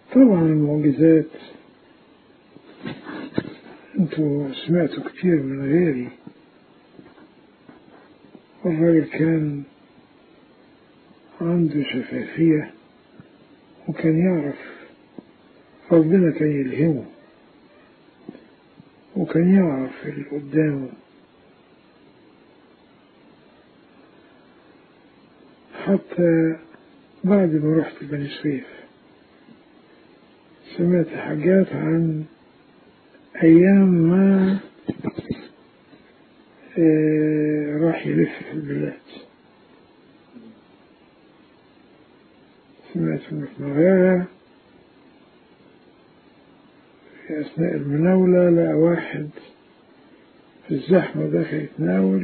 طبعا المعجزات انتوا سمعتوا كتير من غيري. الراجل كان عنده شفافية وكان يعرف، ربنا كان يلهمه وكان يعرف اللي قدامه. حتى بعد ما رحت بني سويف سمعت حاجات عن أيام ما راح يلف في البلاد. سمعت إنه في مغارة في أثناء المناولة لقى واحد في الزحمة داخل يتناول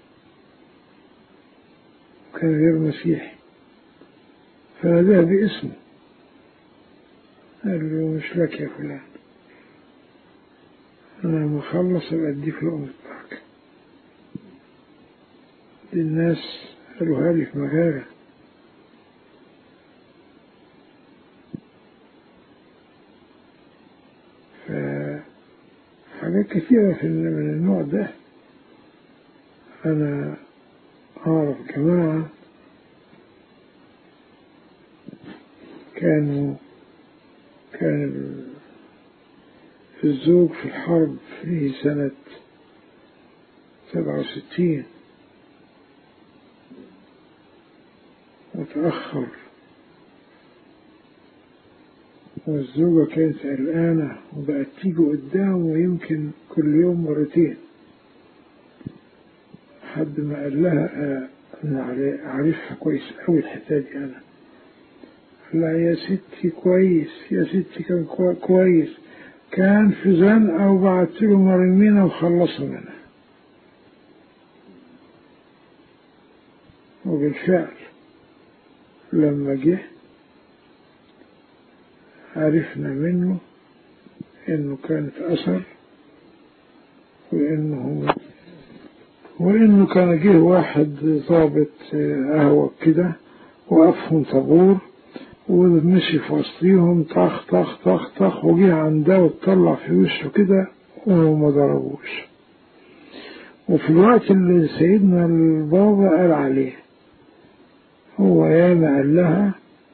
وكان غير مسيحي، فناداه باسمه قال له مش لك يا فلان، أنا لما أخلص أبقى أديك لقمة بركة. دي الناس قالوها لي في مغارة. فحاجات كثيرة من النوع ده. أنا أعرف جماعة كان في الزوج في الحرب في سنة 67 وتأخر، والزوجة كانت قلقانة وبقت تيجي قدامه يمكن كل يوم مرتين، حد ما قال لها أنا أعرفها كويس أوي الحتة دي. أنا قال لها يا ستي كويس، يا ستي كان كويس، كان في زنقة وبعت له مرمينا وخلصوا منها. وبالفعل لما جه عرفنا منه إنه كانت أثر، وإنه كان جه واحد ضابط قهوة كده وقفهم طابور ومشي في وسطيهم طخ طخ طخ طخ، وجه عنده وطلع في وشه كده وما ضربوش. وفي الوقت اللي سيدنا البابا قال عليه هو ياما قال لها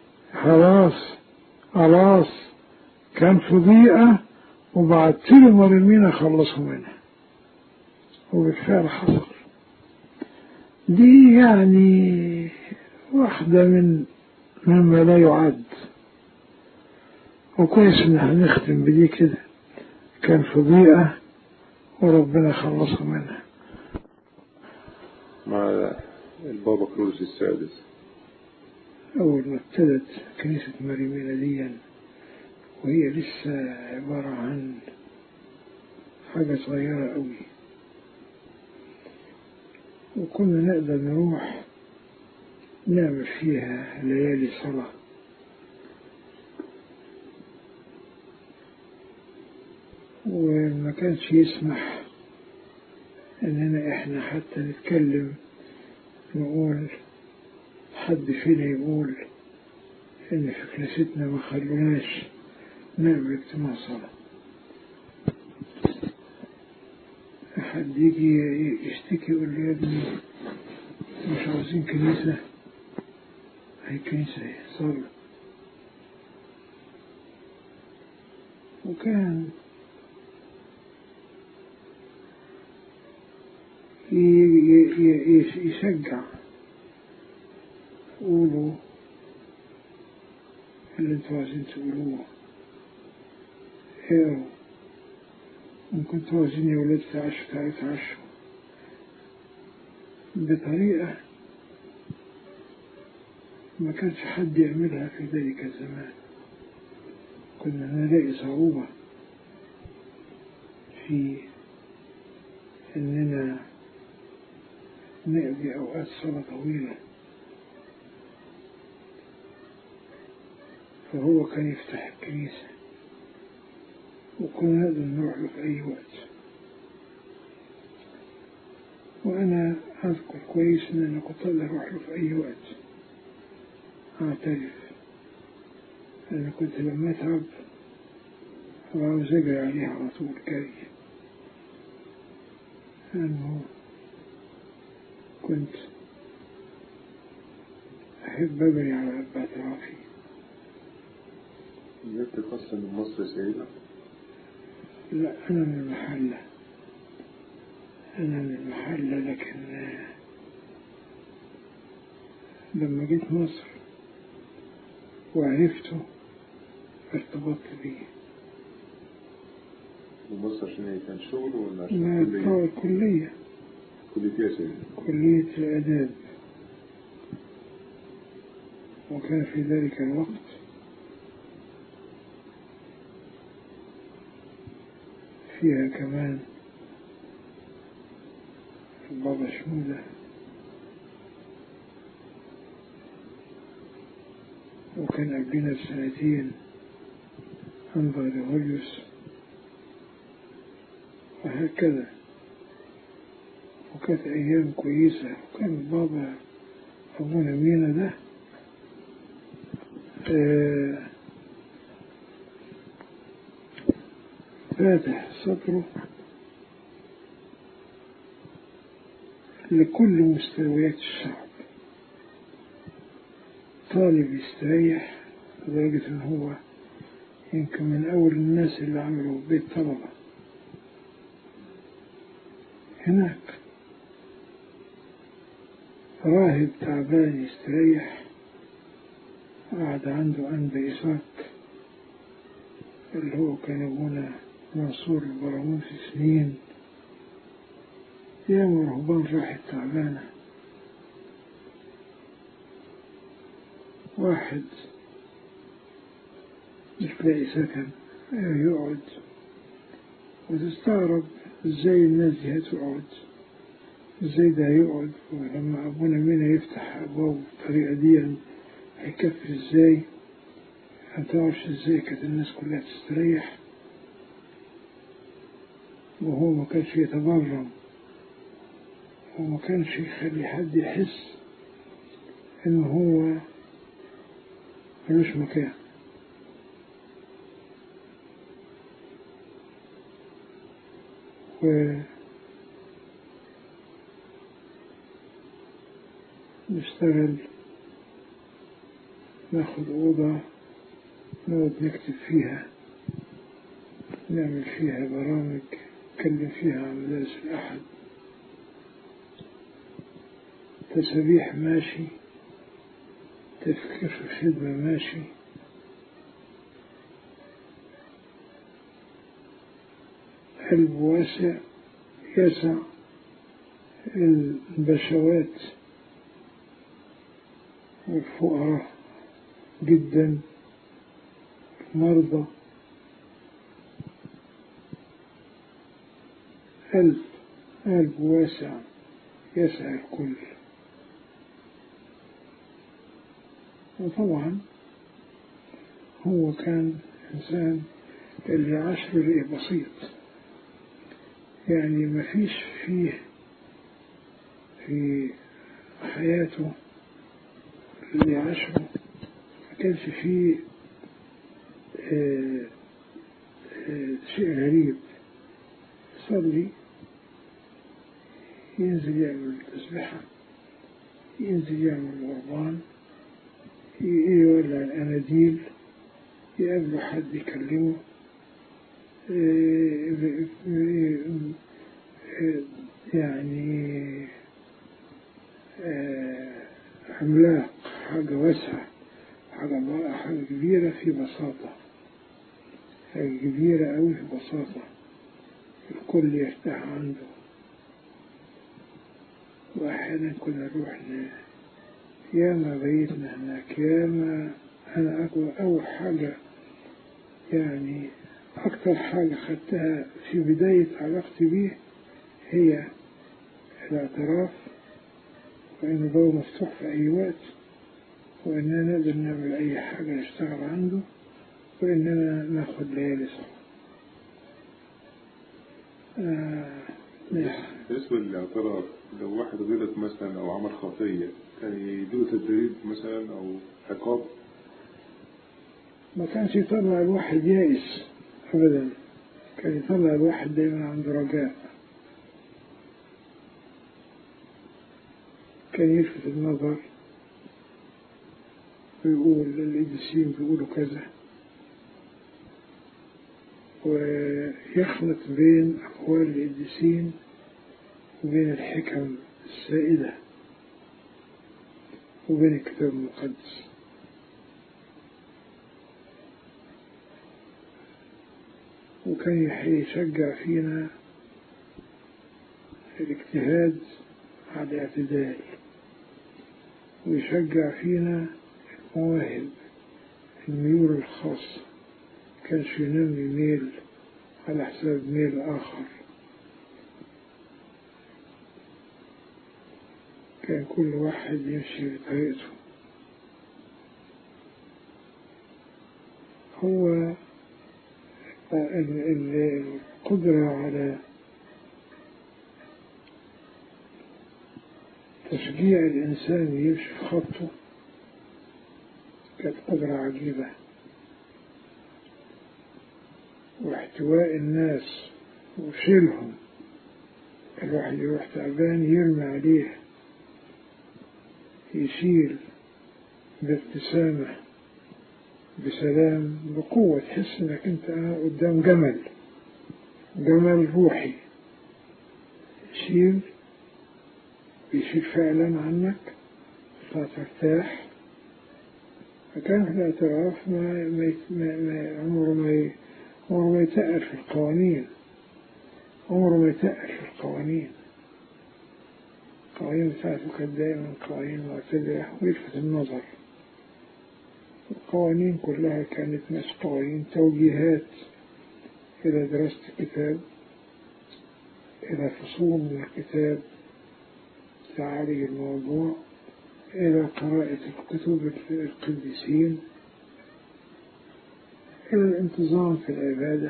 خلاص كان في ضيقة وبعت له مرمينا خلصوا منها. وبالفعل حصل. دي يعني واحدة مما لا يعد. وكويس ان هنختم بدي كده، كان في ضيقة وربنا خلصه منها. مع البابا كرولوس السادس أول ما ابتدت كنيسة مريمينا دي وهي لسه عبارة عن حاجة صغيرة قوي، وكنا نقدر نروح نعمل فيها ليالي صلاة. وما كانش يسمح اننا احنا حتى نتكلم، نقول حد فينا يقول ان في كنيستنا ما خلوناش نعمل اجتماع صلاة. حد يجي يشتكي يقول لي يا ابني مش عاوزين كنيسة، هي كنيسة صلاة. وكان يشجع، قولوا اللي انتوا عايزين تقولوه، اقروا، إن كنتوا عايزين يا ولاد تعشوا بطريقة ما كانش حد يعملها في ذلك الزمان. كنا نلاقي صعوبة في إننا نقضي أوقات صلاة طويلة، فهو كان يفتح الكنيسة وكنا نقدر نروح له في أي وقت. وأنا أذكر كويس إن أنا كنت أقدر أروح له في أي وقت، أعترف أنا كنت لما أتعب عاوز أجري عليها على طول جري، لأنه كنت أحب أجري على أربعة رافي. جبت قصة من مصر سيدة؟ لا، أنا من المحلة، لكن لما جيت مصر وعرفته ارتبطت بيه. ومصر عشان ايه، كان شغل ولا عشان كلية؟ كلية ايه يا سيدي؟ كلية الآداب. وكان في ذلك الوقت فيها كمان البابا شنودة، وكان قبلنا بسنتين أنظر لهوليوس، وهكذا. وكانت أيام كويسة. وكان بابا أبونا مينا ده فاتح صدره لكل مستويات الشعب. طالب يستريح لدرجة إن هو يمكن من أول الناس اللي عملوا بيت طلبة هناك. راهب تعبان يستريح، قعد عنده أنبا إسحاق اللي هو كان أبونا منصور البراموسي سنين. ياما رهبان راحت تعبانة. واحد مش لاقي سكن يقعد، وتستغرب ازاي الناس دي هتقعد، ازاي ده هيقعد، ولما أبونا مينا يفتح أبواب بالطريقة دي هيكفي ازاي؟ متعرفش ازاي كانت الناس كلها تستريح. وهو ما كانش يتبرم، وما كانش يخلي حد يحس إن هو ملوش مكان. ونشتغل، ناخد أوضة نقعد نكتب فيها، نعمل فيها برامج، نتكلم فيها عن مدارس الأحد، تسابيح ماشي، تفكير في الخدمة ماشي. قلب واسع يسع البشوات والفقراء جدا، مرضى. قلب واسع يسع الكل. وطبعا هو كان إنسان اللي عشره بسيط، يعني ما فيش فيه في حياته اللي عاشره ما كانش فيه شيء غريب. يصلي، ينزل يعمل تسبيحة، ينزل يعمل قربان، يولع الأناديل، يقابله حد يكلمه، يعني عملاق، حاجة واسعة، حاجة كبيرة في بساطة، حاجة كبيرة أوي في بساطة، الكل يرتاح عنده. وأحيانا كنا نروح ياما بيتنا هناك، ياما. أنا أول حاجة، يعني أكتر حاجة خدتها في بداية علاقتي بيه هي الاعتراف، وإنه بابه مفتوح في أي وقت، وإننا نقدر نعمل أي حاجة نشتغل عنده، وإننا ناخد ليالي سوا. بالنسبة للاعتراف، لو واحد غلط مثلا أو عمل خطية كان يدوه تدريب مثلا أو عقاب؟ ما كانش يطلع الواحد يائس أبدا، كان يطلع الواحد دايما عنده رجاء. كان يلفت النظر ويقول القديسين بيقولوا كذا، ويخلط بين أقوال القديسين وبين الحكم السائدة وبين الكتاب المقدس. وكان يشجع فينا الاجتهاد على الاعتدال، ويشجع فينا المواهب، الميول الخاصة، كانش ينمي ميل على حساب ميل آخر. كان كل واحد يمشي بطريقته. هو القدرة على تشجيع الإنسان يمشي في خطه كانت قدرة عجيبة، واحتواء الناس وشيلهم. الواحد يروح تعبان يرمي عليه، يشيل بابتسامة بسلام بقوة، تحس انك انت قدام جمل روحي بيشيل فعلا عنك فترتاح. فكان في الاعتراف عمره ما يتقل في القوانين، القوانين بتاعته كانت دائما قوانين معتدلة ويلفت النظر. القوانين كلها كانت مش قوانين، توجيهات إلى دراسة الكتاب، إلى فصول من الكتاب تعالج الموضوع، إلى قراءة كتب القديسين، إلى الانتظام في العبادة،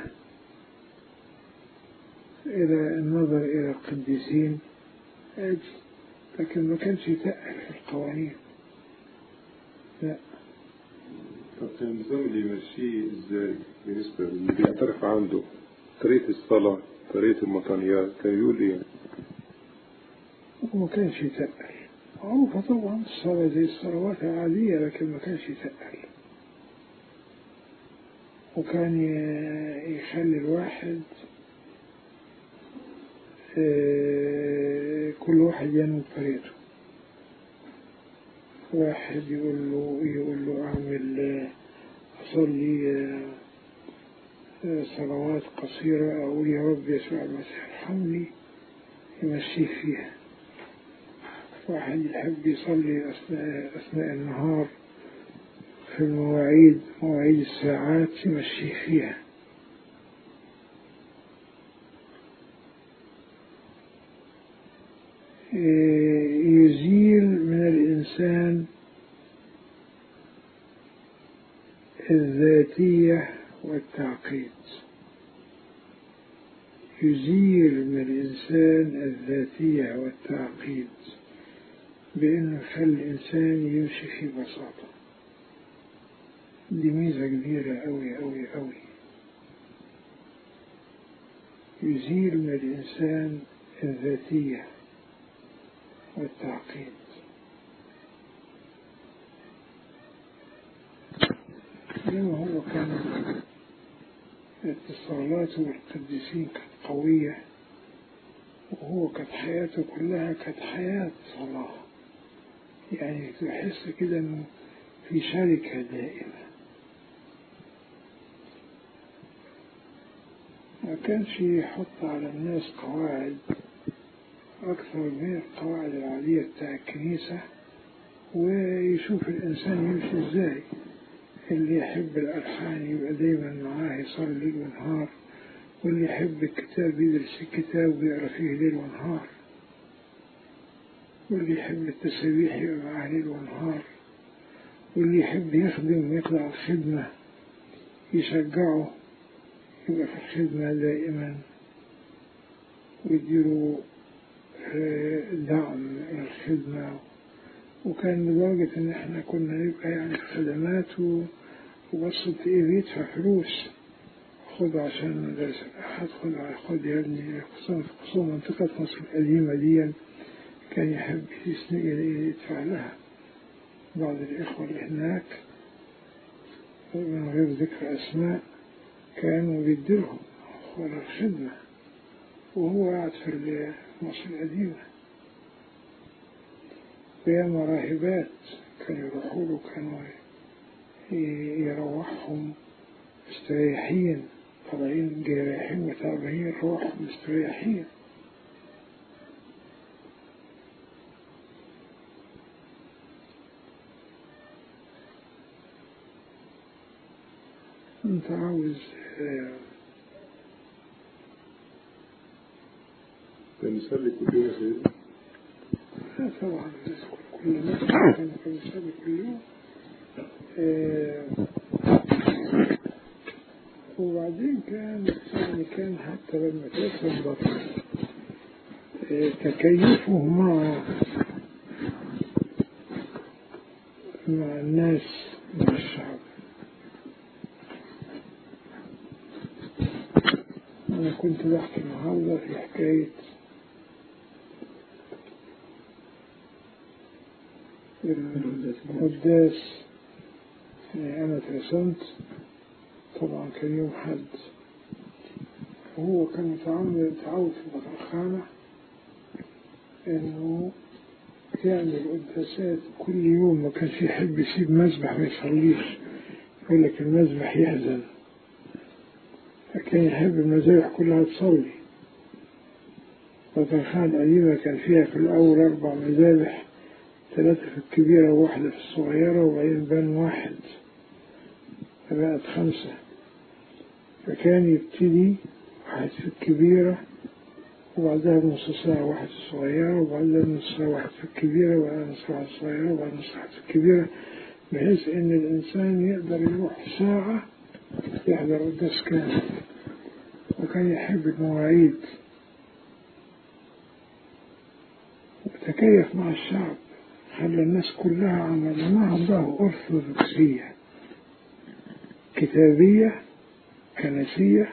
إلى النظر إلى القديسين، لكن ما كانش يتقل في القوانين. لا. طب كان النظام اللي يمشيه ازاي بالنسبة اللي بيعترف عنده طريقة الصلاة، طريقة المطانيات، كان يقول ايه؟ وما كانش يتقل، معروفة طبعا الصلاة زي الصلوات العادية، لكن ما كانش يتقل. وكان يخلي الواحد كل واحد ينمو بطريقته. واحد يقول له أعمل أصلي صلوات قصيرة، أقول يا رب يسوع المسيح ارحمني، يمشيه فيها. واحد يحب يصلي أثناء النهار في مواعيد الساعات، يمشيه فيها. يزيل من الإنسان الذاتية والتعقيد، يزيل من الإنسان الذاتية والتعقيد بأنه يخلي الإنسان يمشي في بساطة. دي ميزة كبيرة أوي أوي أوي. يزيل من الإنسان الذاتية والتعقيد. لما هو كان اتصالاته بالقديسين كانت قوية، وهو كانت حياته كلها كانت حياة صلاة، يعني تحس كده انه في شركة دائمة. ما كانش يحط على الناس قواعد أكثر من القواعد العادية بتاع الكنيسة، ويشوف الإنسان يمشي إزاي. اللي يحب الألحان يبقى دايما معاه يصلي ليل ونهار، واللي يحب الكتاب يدرس الكتاب ويقرأ فيه ليل ونهار، واللي يحب التسبيح يبقى معاه ليل ونهار، واللي يحب يخدم ويطلع الخدمة يشجعه يبقى في الخدمة دائما ويديله دعم إلى الخدمة. وكان لدرجة إن إحنا كنا نبقى يعني في خدمات وبصت إيه بيدفع فلوس، خد عشان المدرسة الأحد، خد يا ابني، خصوصا منطقة مصر القديمة دي كان يحب يدفع لها. بعض الإخوة اللي هناك من غير ذكر أسماء كانوا بيديلهم ولا الخدمة، وهو قاعد في مصر القديمة. وياما راهبات كانوا يروحوا له، كانوا يروحهم مستريحين، طالعين جارحين وتعبانين، يروحهم مستريحين. انت عاوز نصلي كل يوم يا سيدنا؟ لا طبعا كل الناس كانوا بيصلي كل يوم. وبعدين كان حتى لما تسبب تكيفه مع الناس، مع الشعب. أنا كنت بحكي النهارده في حكاية القداس. أنا اترسمت طبعا كان يوم حد، وهو كان متعود في البطرخانة إنه يعمل قداسات كل يوم، ما كانش يحب يسيب مذبح ما يصليش، يقول لك المذبح يحزن، فكان يحب المذابح كلها تصلي. البطرخانة القديمة كان فيها في الأول 4 مذابح، 3 في الكبيرة وواحدة في الصغيرة، وبعدين بان واحد فبقت 5. فكان يبتدي واحد في الكبيرة، وبعدها بنص ساعة واحد في الصغيرة، وبعدها بنص ساعة واحد في الكبيرة، وبعدها نص ساعة في الصغيرة، وبعدها نص ساعة في الكبيرة، بحيث إن الإنسان يقدر يروح ساعة يحضر قداس كامل. وكان يحب المواعيد وتكيف مع الشعب، خلى الناس كلها عمل نهضة أرثوذكسية كتابية كنسية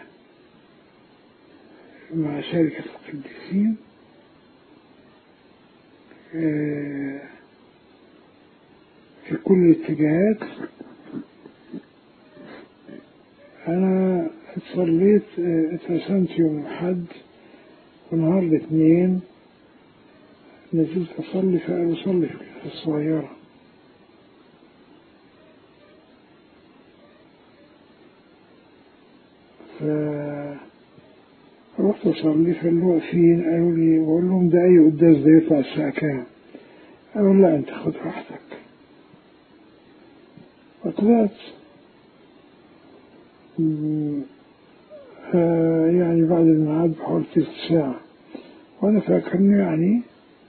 مع شركة القديسين، في كل الاتجاهات. أنا اترسمت يوم الأحد، ونهار الاثنين نزلت أصلي، فقالوا صلي في الصغيرة. فرحت أصلي، فاللي واقفين قالوا لي، بقول لهم ده أي قداس ده يطلع الساعة كام؟ قالوا لا أنت خد راحتك. فطلعت يعني بعد الميعاد بحوالي 3 ساعة، وأنا فاكر إنه يعني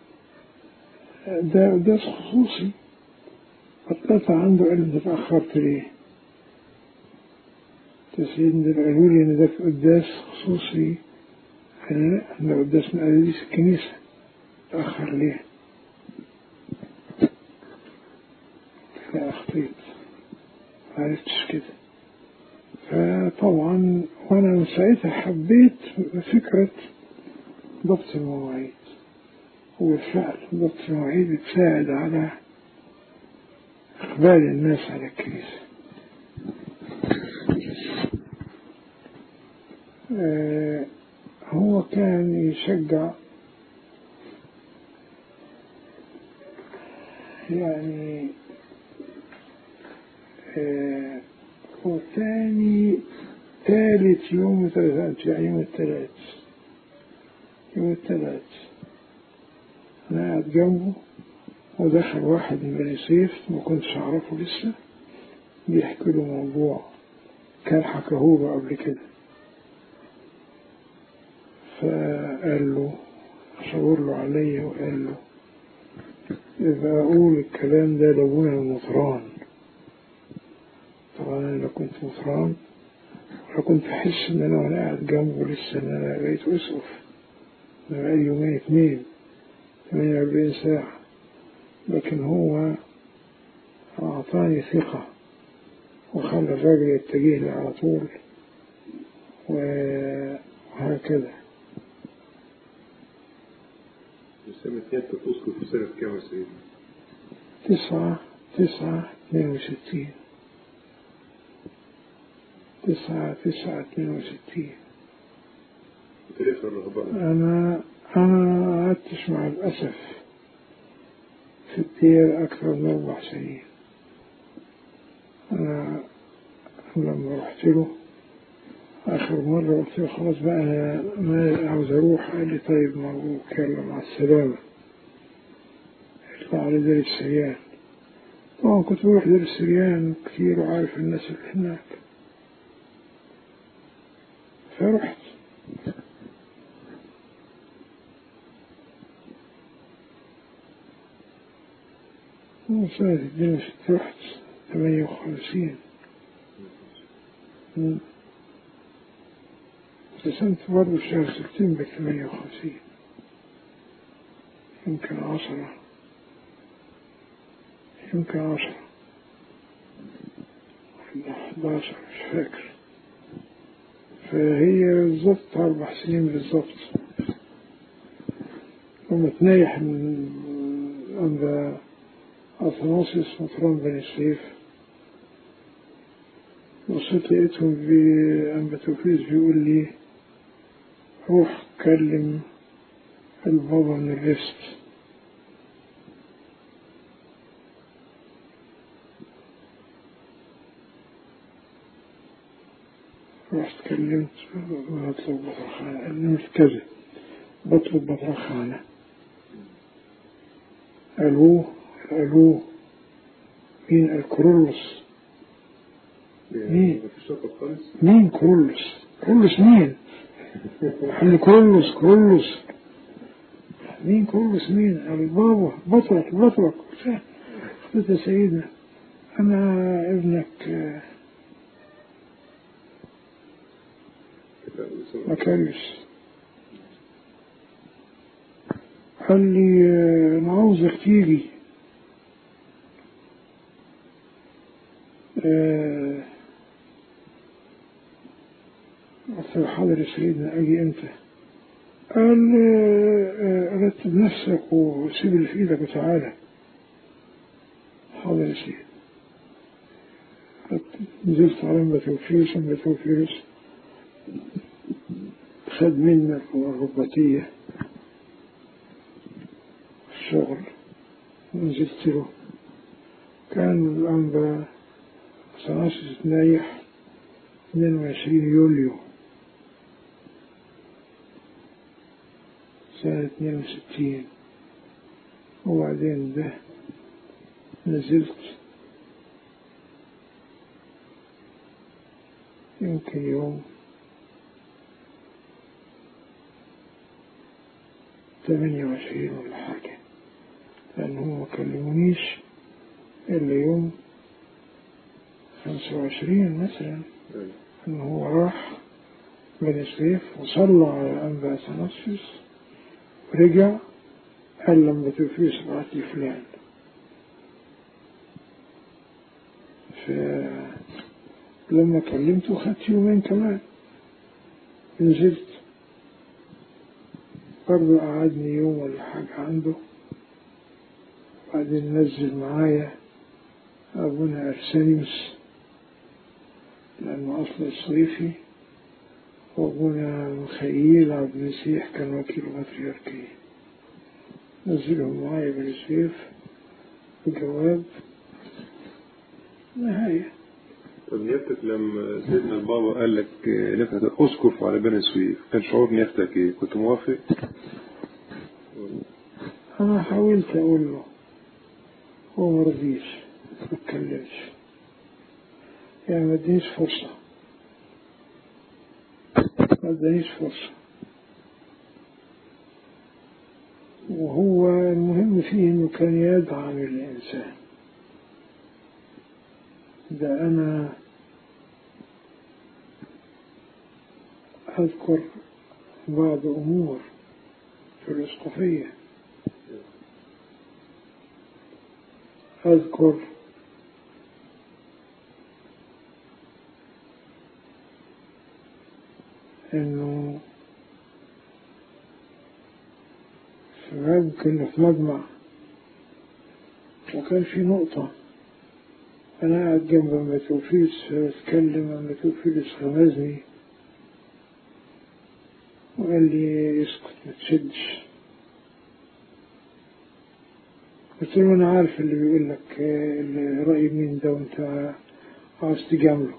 ده قداس خصوصي. فطلعت عنده، قال لي اتأخرت ليه؟ سيدنا قالوا لي إن ده قداس خصوصي. قال لا، ده قداس من قداس الكنيسة، اتأخر ليه؟ لا أخطيت، معرفتش كده. فطبعا وأنا من ساعتها حبيت فكرة ضبط المواعيد، وبالفعل ضبط المواعيد بتساعد على إقبال الناس على الكنيسة. هو كان يشجع يعني هو ثالث يوم ثلاثة، يعني يوم الثلاث أنا قاعد جنبه، ودخل واحد من بني سيف ما كنتش أعرفه لسه، بيحكي له موضوع كان حكاهوله قبل كده. فقال له، شاور له عليا وقال له إذا أقول الكلام ده لابونا المطران. طبعا أنا لا كنت مطران ولا كنت أحس إن أنا وأنا قاعد جنبه لسه إن أنا بقيت أسقف. أنا بقالي 2 48 ساعة، لكن هو أعطاني ثقة وخلى الراجل يتجه لي على طول وهكذا. سنة نيابة الأسقف في سنة كام يا سيدنا؟ 9/9/62. 9/9/62. كيف الرهبان؟ أنا قعدتش مع الأسف في الدير أكثر من 4 سنين. أنا لما رحت له آخر مرة قلت له خلاص بقى أنا ما عاوز أروح. قال لي طيب مبروك يلا مع السلامة، اطلع على دير السريان. طبعا كنت بروح دير السريان كتير وعارف الناس اللي هناك، فرحت. وسنة الدنيا رحت 58. اتسمت برضه في شهر سبتمبر 58، يمكن 10 ولا 11 مش فاكر. فهي بالظبط 4 سنين بالظبط. لما تنيح من عند أثناسيوس مطران بني سويف، بصيت لقيتهم بأنباتوفيس بيقول لي روح كلم البابا من الريست. رحت كلمت بطلب بطرخانة، كلمت كذا بطلب بطرخانة. ألو مين؟ الكرولوس. مين كرولوس مين؟ احنا كرولوس مين كرولوس مين؟ البابا بطرك. قلت يا سيدنا أنا ابنك مكاريوس. قال لي أنا عاوزك تيجي. قلت له حاضر يا سيدنا أجي إمتى؟ قال رتب نفسك وسيب اللي في إيدك وتعالى. حاضر يا سيدنا. نزلت على باتوفيروس خد منك الرباطية الشغل ونزلت له. كان الأنبا أثناسيوس نايح 22 يوليو سنة 62. وبعدين ده نزلت يمكن يوم 28 ولا حاجة، لأنهم ما كلمونيش إلا يوم 25 مثلا، إن هو راح بني سويف وصلى على أنبا أثناسيوس ورجع قال لما باتوفيروس بعت لي فلان. فلما كلمته خدت يومين كمان. نزلت برضه قعدني يوم ولا حاجة عنده. بعدين نزل معايا أبونا أرسانيوس لأنه أصل الصيفي، وأبونا مخيل عبد المسيح كان وكيل بطريركية. نزلهم معايا بالسيف بجواب نهاية. طب نيابتك لما سيدنا البابا قال لك انك هتأسقف على بني سويف، كان شعور نيابتك ايه؟ كنت موافق؟ أنا حاولت أقول له، هو مرضيش ما اتكلمش، يعني ما ادانيش فرصة. وهو المهم فيه إنه كان يدعم الإنسان. ده أنا أذكر بعض أمور في الإسقفية. أذكر إنه شباب كنا في مجمع وكان في نقطة أنا قاعد جنب أما توفيس أتكلم أما توفيس غمزني وقال لي اسكت ما تشدش. قلت له أنا عارف اللي بيقول لك الرأي مين ده وأنت عاوز تجامله.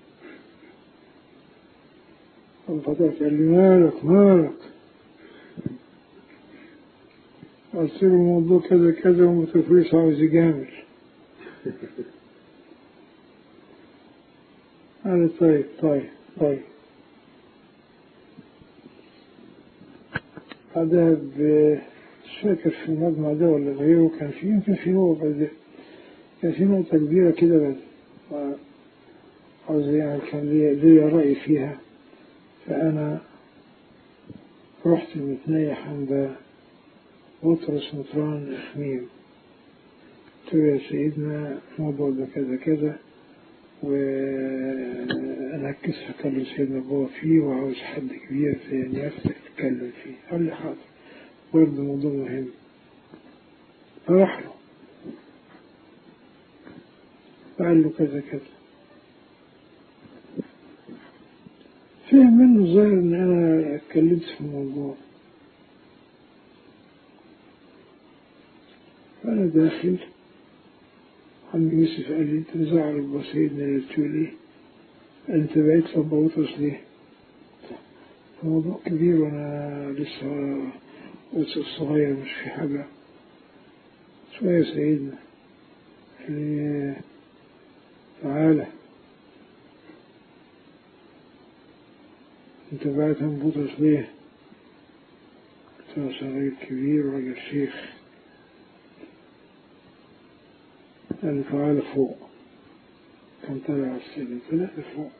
انفضلت قال لي مالك. قلت له الموضوع كذا كذا وما توفيس عاوز يجامل. قال طيب بعدها مش فاكر في المجمع ده ولا غيره كان في يمكن في نقطة كان في نقطة كبيرة كده بس عاوز يعني كان لي رأي فيها. فأنا رحت متنيح عند بطرس مطران إخميم قلت له يا سيدنا الموضوع ده كذا كذا وأنا كسر أكلم سيدنا بابا فيه وعاوز حد كبير في يافته يتكلم فيه. قال لي حاضر برضه موضوع مهم. فراح له قال له كذا كذا فهم منه الظاهر إن أنا اتكلمت في الموضوع. فأنا داخل عم يوسف قال لي أنت مزعل البسيطني اللي تقول إيه أنت بقيت في بطرس ليه؟ الموضوع كبير وأنا لسه صغير مش في حاجة. شوية سيدنا قال لي تعالى أنت بقيت من بطرس ليه؟ قلت له صغير كبير وراجل شيخ. قال لي تعالى فوق. كان طالع على السلم طلع فوق.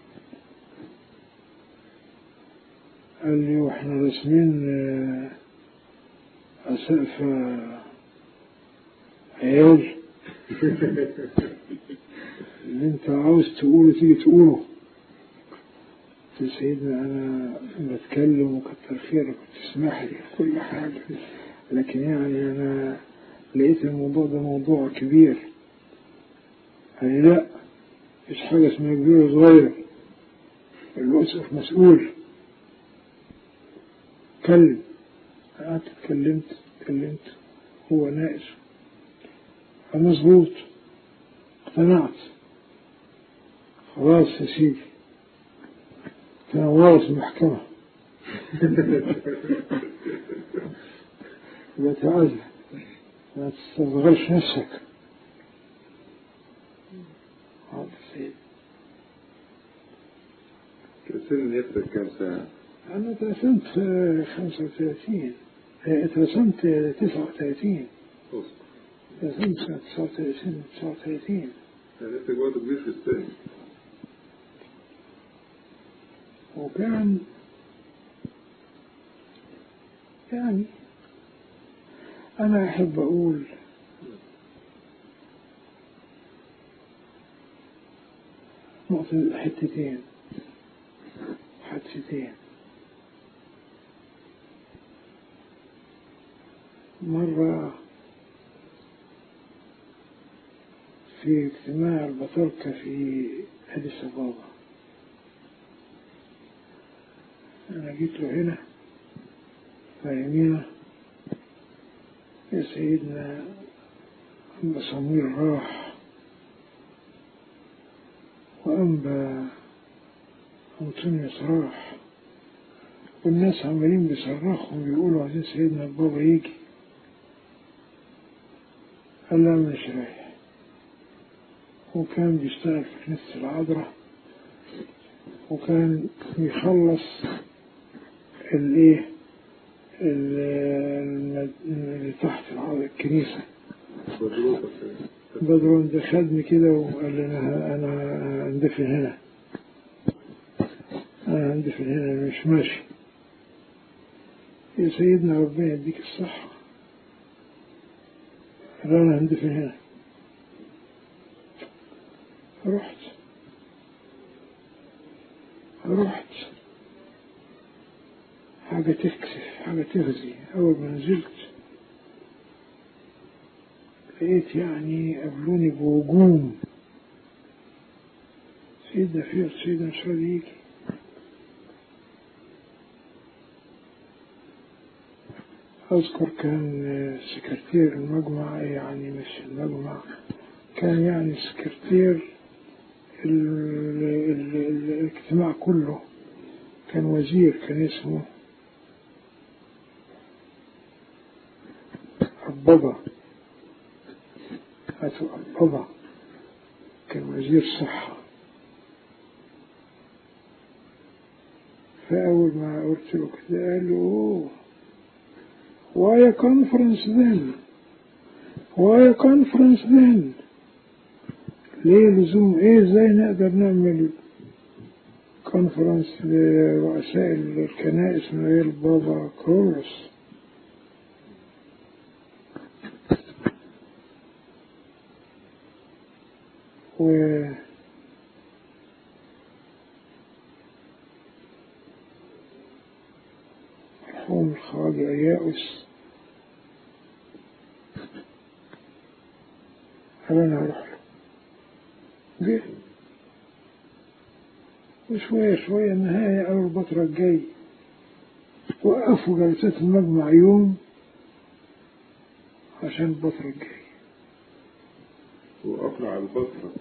قال لي واحنا راسمين أسقف عيال اللي انت عاوز تقوله تيجي تقوله. قلت سيدنا انا بتكلم وكتر خيرك وتسمح لي كل حاجة لكن يعني انا لقيت الموضوع ده موضوع كبير. قال لي لا مش حاجة اسمها كبير وصغير الأسقف مسؤول. اتكلم. قعدت اتكلمت هو ناقص مظبوط اقتنعت. خلاص يا سيدي كان وارث المحكمة بتعالى ما تستصغرش نفسك. هذا سيدي سن يفتك كم سنة؟ أنا اترسمت 35 اترسمت 39 اترسمت سنة 39 يعني انت جوات كبير في السن. وكان يعني أنا أحب أقول نقطة حتتين. مرة في اجتماع البطركة في أديس أبابا أنا جيت له هنا فيمينة يا سيدنا أنبا صمويل راح وأنبا أنطونيوس راح والناس عمالين بيصرخوا ويقولوا عايزين سيدنا البابا يجي. قال لا مش رايح. وكان بيشتغل في كنيسة العذراء وكان بيخلص اللي تحت الكنيسة. بدرون ده خدني كده وقال لي أنا هندفن هنا مش ماشي. يا سيدنا ربنا يديك الصحة. قال أنا هندفن هنا. رحت حاجة تكسف، حاجة تغزي. أول ما نزلت لقيت يعني قابلوني بهجوم، سيدنا فيه سيدنا مش راضي يجي. أذكر كان سكرتير المجمع، يعني مش المجمع، كان يعني سكرتير الاجتماع كله، كان وزير، كان اسمه أبضة، أبضة، كان وزير صحة. فأول ما قلت له كده قال له أوه why a conference then? why a conference then? ليه لزوم إيه؟ إزاي نقدر نعمل كونفرنس لرؤساء الكنائس من غير بابا كرولوس؟ مرحوم الخواجة إياؤس قال أنا هروح له. جه وشوية شوية النهاية قالوا البطرة الجاي، وقفوا جلسات المجمع يوم عشان البطرة الجاي. وأقنع البطرة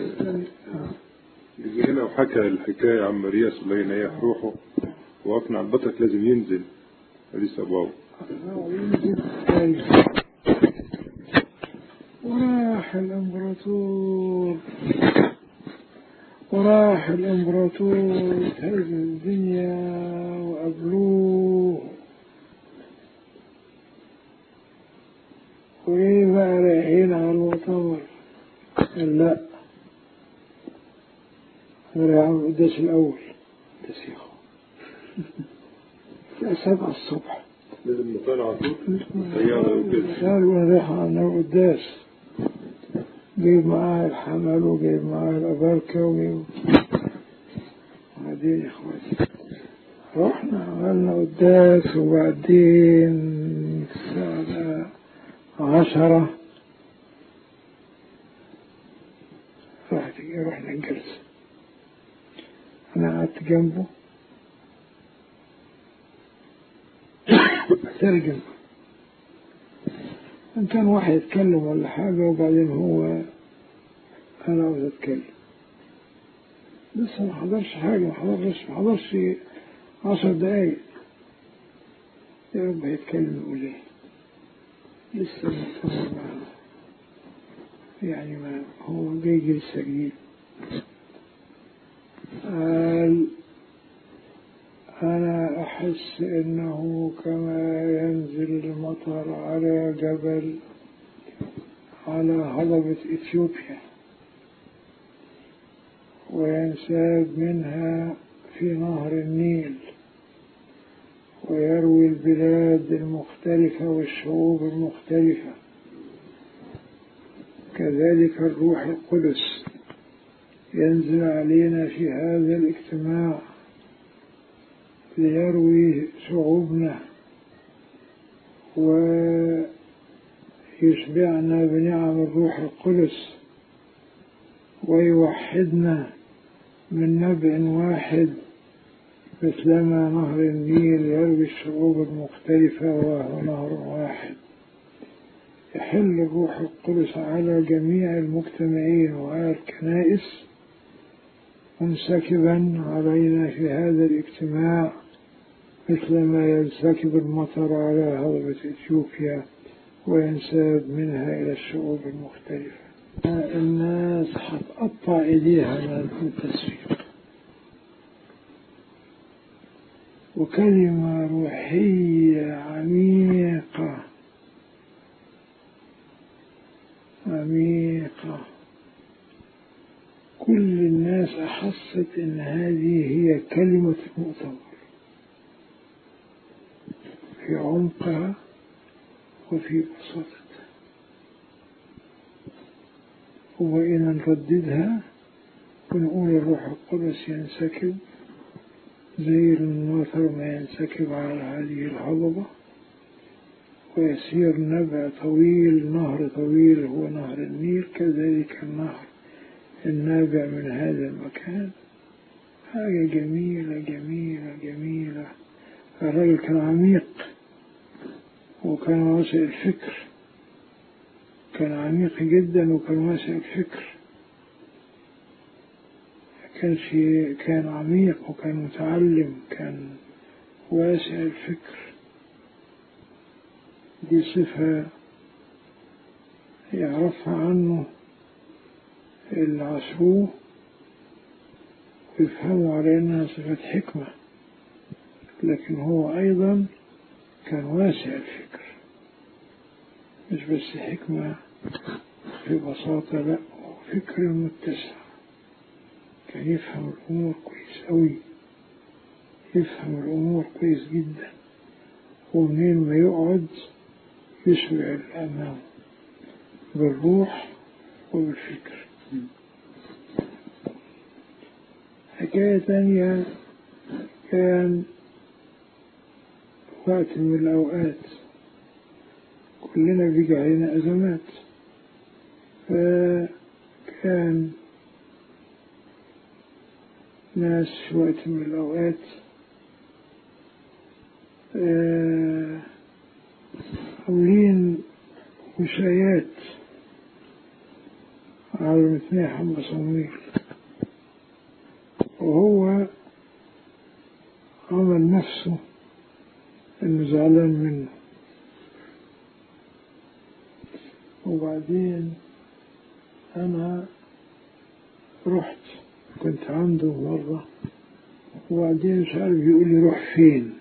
يجي هنا وحكى الحكاية عن ماريا سلينا هي روحه، وأقنع البطرة لازم ينزل أديس أبابا. وراح الإمبراطور تهز الدنيا وقابلوه، وإيه بقى رايحين على المؤتمر؟ قال لا، أنا رايح على القداس الأول، قداس يا أخو الساعة 7 الصبح لازم نطلع على طول طيارة وكده. قال وأنا رايح على القداس، جايب معاه الحمل وجايب معاه الأباركة وجايب. وبعدين يا إخواتي رحنا عملنا قداس، وبعدين الساعة 10 رحنا الجلسة. أنا قعدت جنبه أترجم، إن كان واحد يتكلم ولا حاجة، وبعدين هو أنا عاوز أتكلم، لسه ما حضرش حاجة، ما حضرش 10 دقايق. يا رب هيتكلم يقول إيه؟ لسه مطمن معنا، يعني ما هو جاي جلسة جديد. قال أنا أحس إنه كما ينزل المطر على جبل على هضبة إثيوبيا وينساب منها في نهر النيل ويروي البلاد المختلفة والشعوب المختلفة، كذلك الروح القدس ينزل علينا في هذا الاجتماع ليروي شعوبنا ويشبعنا بنعم الروح القدس ويوحدنا من نبع واحد، مثلما نهر النيل يروي الشعوب المختلفة وهو نهر واحد. يحل الروح القدس على جميع المجتمعين وعلى الكنائس منسكبا علينا في هذا الاجتماع، مثلما ينسكب المطر على هضبة إثيوبيا وينساب منها إلى الشعوب المختلفة. الناس هتقطع إيديها من التسويق، وكلمة روحية عميقة عميقة، كل الناس أحست إن هذه هي كلمة المؤتمر في عمقها وفي بساطتها، وإن نرددها ونقول الروح القدس ينسكب زي المطر ما ينسكب على هذه الهضبة ويسير نبع طويل، نهر طويل هو نهر النيل، كذلك النهر النابع من هذا المكان. حاجة جميلة جميلة جميلة. الرجل كان عميق وكان واسع الفكر، كان عميق جدا وكان واسع الفكر، كان عميق وكان متعلم، كان واسع الفكر. دي صفة يعرفها عنه اللي عاشروه ويفهموا على أنها صفة حكمة، لكن هو أيضا كان واسع الفكر، مش بس حكمة في بساطة، لا، فكر متسع. كان يفهم الأمور كويس أوي، يفهم الأمور كويس جدا، ومنين ما يقعد يشبع الأمام بالروح وبالفكر. حكاية تانية، كان وقت من الأوقات كلنا بيجي علينا أزمات، فكان ناس في وقت من الأوقات عاملين وشايات على المتناح عم صمويل، وهو عمل نفسه إنه زعلان منه. وبعدين أنا رحت، كنت عنده مرة، وبعدين مش عارف يقول لي روح فين،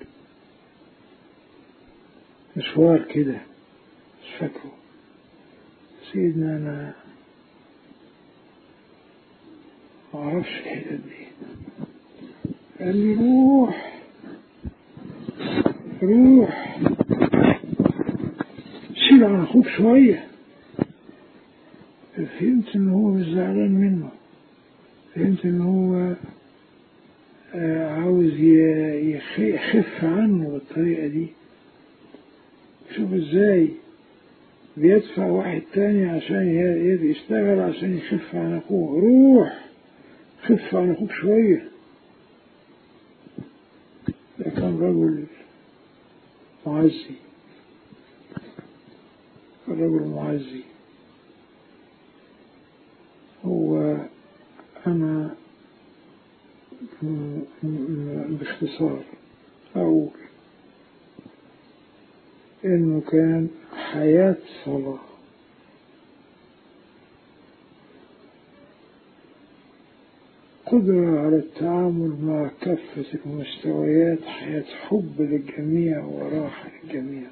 مشوار كده مش فاكره. سيدنا أنا معرفش الحتة دي، قال لي روح روح شيل عن أخوك شوية. فهمت إن هو مش زعلان منه، فهمت إن هو عاوز يخف عنه بالطريقة دي. شوف إزاي بيدفع واحد تاني عشان يشتغل عشان يخف عن أخوه. روح خف عن أخوك شوية. ده كان رجل معزي، رجل معزي. هو أنا باختصار أقول إنه كان حياة صلاة، قدرة على التعامل مع كافة المستويات، حياة حب للجميع وراحة للجميع،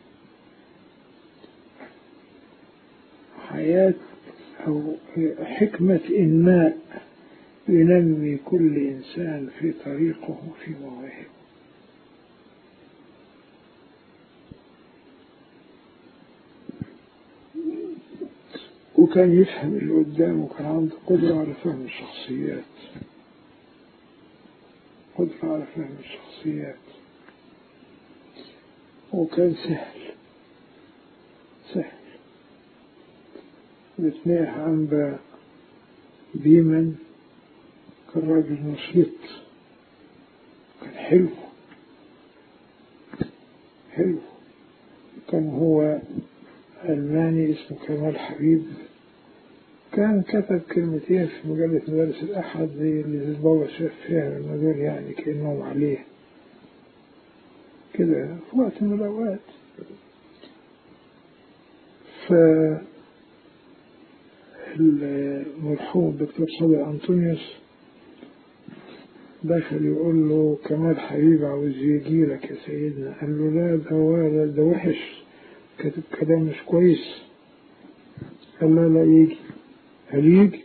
حياة أو حكمة إنماء ينمي كل إنسان في طريقه في مواهبه. وكان يفهم اللي قدامه، كان عنده قدرة على فهم الشخصيات، قدرة على فهم الشخصيات. وكان سهل بتنيح عن بيمن. كان راجل نشيط، كان حلو. كان هو ألماني اسمه كمال حبيب، كان كتب كلمتين في مجلة مدارس الأحد زي اللي بابا شاف فيها المدور، يعني كأنهم عليه كده في وقت من الأوقات. فالمرحوم الدكتور صادق أنطونيوس دخل يقول له كمال حبيب عاوز يجي لك يا سيدنا. قال له لا، ده وحش، كاتب كلام مش كويس. قال لا يجي. هل يجي؟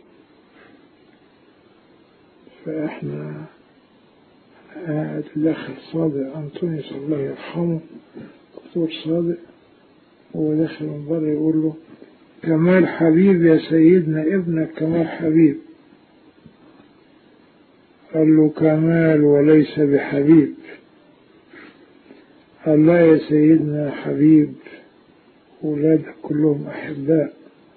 فإحنا قاعد داخل صادق أنطونيوس الله يرحمه، دكتور صادق، هو داخل من بره يقول له كمال حبيب يا سيدنا، ابنك كمال حبيب قال له كمال وليس بحبيب. قال لا يا سيدنا حبيب، ولادك كلهم أحباء.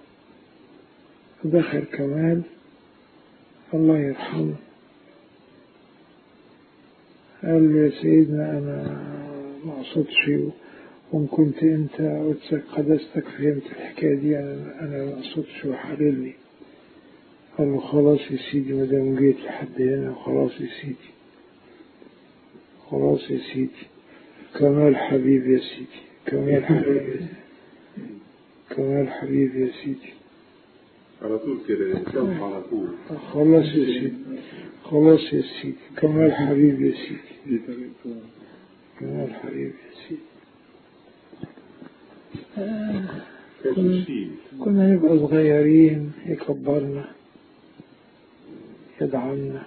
دخل كمال الله يرحمه قال له يا سيدنا أنا ما أقصدش، وإن كنت أنت قدستك فهمت الحكاية دي، أنا ما أقصدش وحللني. قال له خلاص يا سيدي، مادام جيت لحد هنا خلاص يا سيدي، خلاص يا سيدي. كمال حبيب يا سيدي، كمال حبيب، كمال حبيب يا سيدي. على طول كده سامح على طول. خلاص يا سيدي، خلاص يا سيدي، كمال حبيب يا سيدي، كمال حبيب يا سيدي. كنا نبقى صغيرين يكبرنا يدعمنا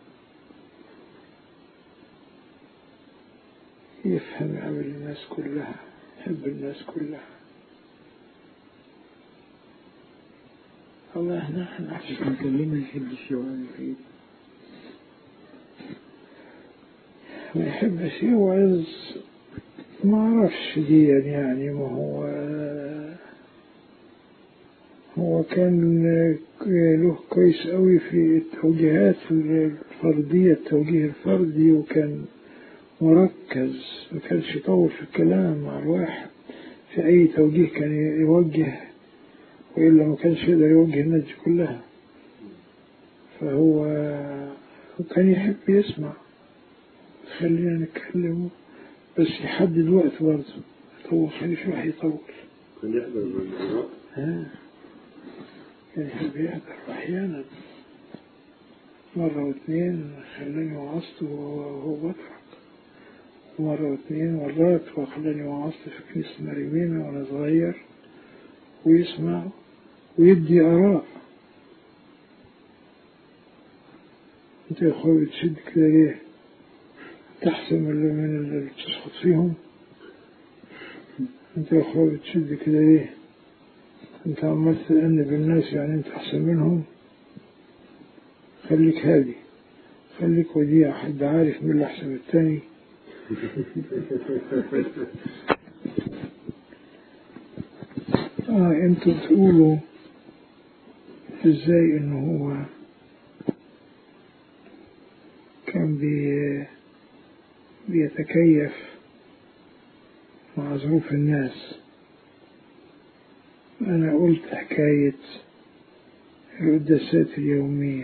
يفهم قبل الناس كلها، يحب الناس كلها. الله احنا عشان كلنا ما يحبش يوعظ، ما يحبش يوعظ، ما اعرفش دي يعني. ما هو كان له كويس قوي في التوجيهات الفردية، التوجيه الفردي، وكان مركز، ما كانش يطول في الكلام مع الواحد. في أي توجيه كان يوجه، وإلا ما كانش يقدر يوجه الناس كلها. فهو كان يحب يسمع، خلينا نتكلم، بس يحدد وقت برضه، يطول، خليش واحد يطول. كان يحضر بالمرات؟ كان يحب يحضر أحيانا، مرة واثنين خلاني وعظته وهو بضحك، مرة واثنين مرات وخلاني وعظت في كنيسة مريمينة وأنا صغير، ويسمع ويدي آراء. أنت يا أخوي بتشد كده ليه؟ تحسن من اللي تسقط فيهم. أنت يا أخوي بتشد كده ليه؟ أنت عمال تأنب الناس، يعني أنت أحسن منهم. خليك هادي، خليك وديع، حد عارف من اللي أحسن التاني. أنتوا تقولوا إزاي إنه هو كان بيتكيف مع ظروف الناس. أنا قلت حكاية القداسات اليومية،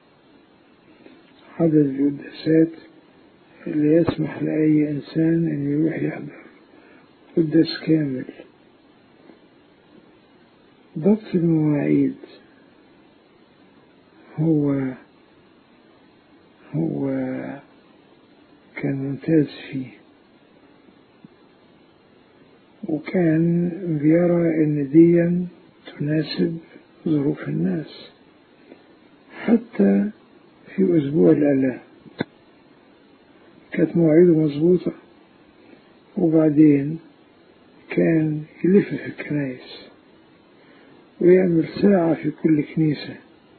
عدد القداسات اللي يسمح لأي إنسان أن يروح يحضر قداس كامل. ضبط المواعيد هو كان ممتاز فيه، وكان بيرى إن دي تناسب ظروف الناس. حتى في أسبوع الآلام كانت مواعيده مظبوطة، وبعدين كان يلف في الكنائس ويعمل ساعة في كل كنيسة،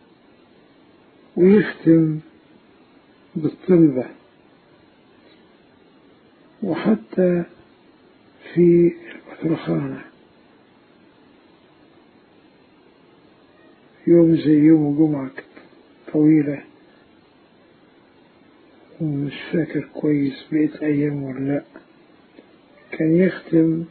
ويختم بالطلبة. وحتى في البطرخانة يوم زي يوم الجمعة طويلة، ومش فاكر كويس بقيت أيام ولا لأ، كان يختم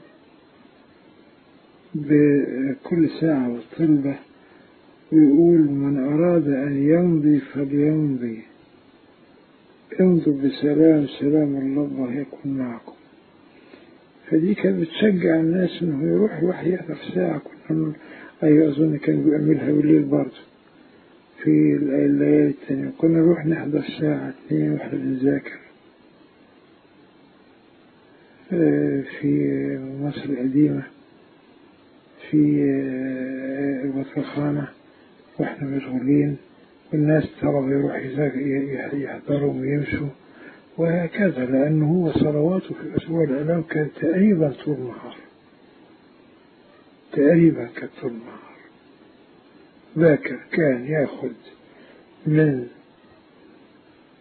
بكل ساعة بالطلبة ويقول من أراد أن يمضي فليمضي، امضوا بسلام، سلام الله يكون معكم. فدي كانت بتشجع الناس انه يروح يحضر ساعة. كنا أظن كان بيعملها بالليل برضه في الليالي التانية، كنا نروح نحضر ساعة 2 واحنا بنذاكر في مصر القديمة في البطرخانة واحنا مشغولين، والناس طلبة يروح يحضروا ويمشوا وهكذا، لأنه هو صلواته في أسبوع الآلام كانت تقريبا طول النهار، تقريبا كانت طول النهار. باكر كان ياخد من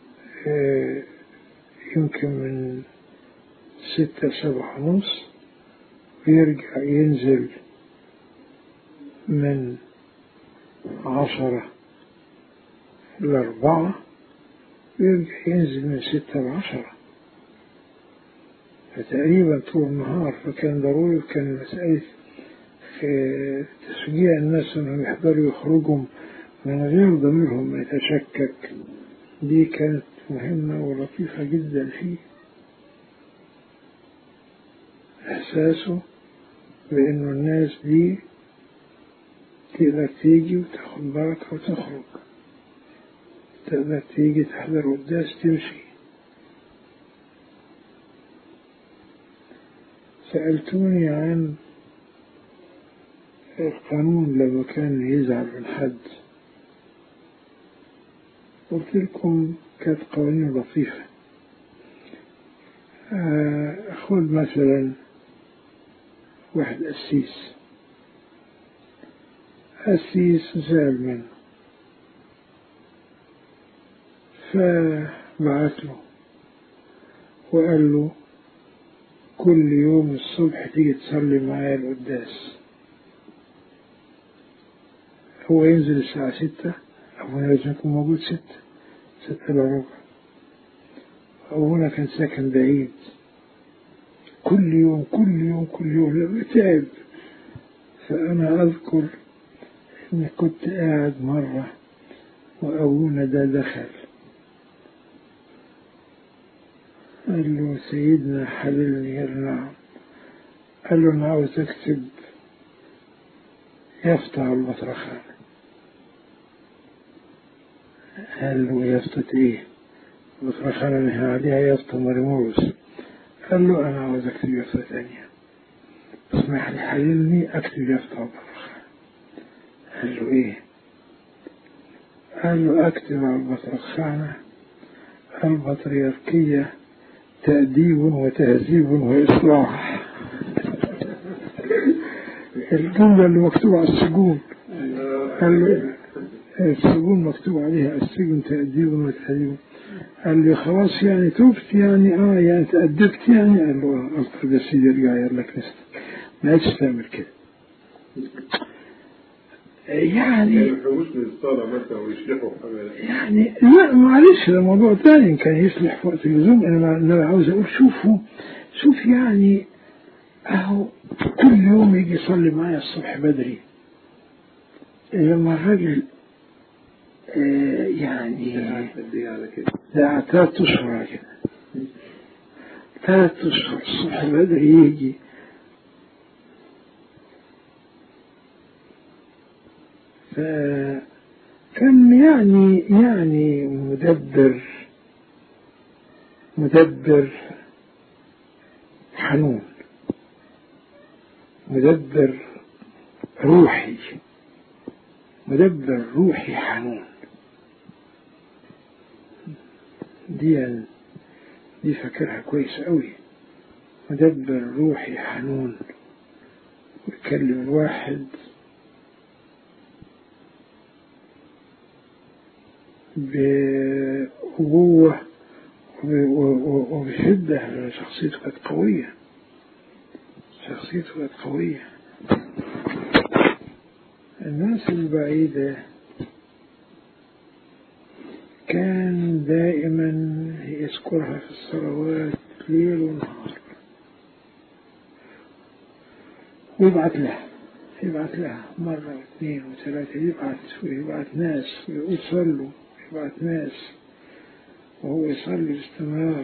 يمكن من 6 7:30، ويرجع ينزل من 10 ل4، ويرجع ينزل من 6 ل10، فتقريبا طول النهار. فكان ضروري، كان مسألة تشجيع الناس انهم يحضروا يخرجوا من غير ضميرهم ما يتشكك، دي كانت مهمة ولطيفة جدا فيه. إحساسه بأنه الناس دي تقدر تيجي وتاخد بركة وتخرج، تقدر تيجي تحضر قداس تمشي. سألتوني عن القانون لما كان يزعل من حد، قلت لكم كانت قوانين لطيفة. خذ مثلا واحد قسيس زعل منه، فبعت له وقال له كل يوم الصبح تيجي تصلي معايا القداس. هو ينزل الساعة 6، أبونا لازم يكون موجود 6:15. أبونا كان ساكن بعيد، كل يوم لما تعب. فأنا أذكر إني كنت قاعد مرة وأبونا ده دخل، قال له سيدنا حللني. قال نعم. قال له أنا عاوز أكتب يافطة البطرخانة. قال له يافطة إيه؟ البطرخانة اللي عليها يافطة مرموز. قال له أنا عاوز أكتب يافطة تانية، اسمح لي حللني أكتب يافطة البطرخانة. قال له إيه؟ قال له أكتب على البطرخانة البطريركية تأديب وتهذيب وإصلاح. الجملة اللي مكتوبة على السجون، قال له السجون مكتوب عليها السجن تأديب وتهذيب. قال لي خلاص يعني تبت يعني يعني تأدبت يعني. قال له قلت ده سيدي ارجع يلا كنيستك، ما عادش تعمل كده. يعني لا معلش ده موضوع تاني، كان يصلح في وقت اللزوم. انا عاوز اقول شوف يعني اهو كل يوم يجي يصلي معايا الصبح بدري. لما الراجل يعني ده 3 أشهر كده، 3 أشهر الصبح بدري يجي. فكان يعني مدبر حنون، مدبر روحي حنون. دي فاكرها كويس قوي. مدبر روحي حنون، ويكلم الواحد بقوة وبشدة. شخصيته كانت قوية. الناس البعيدة كان دائما يذكرها في الصلوات ليل ونهار، ويبعت لها مرة و2 و3، يبعت ناس ويقول صلوا، يبعت ناس وهو يصلي باستمرار.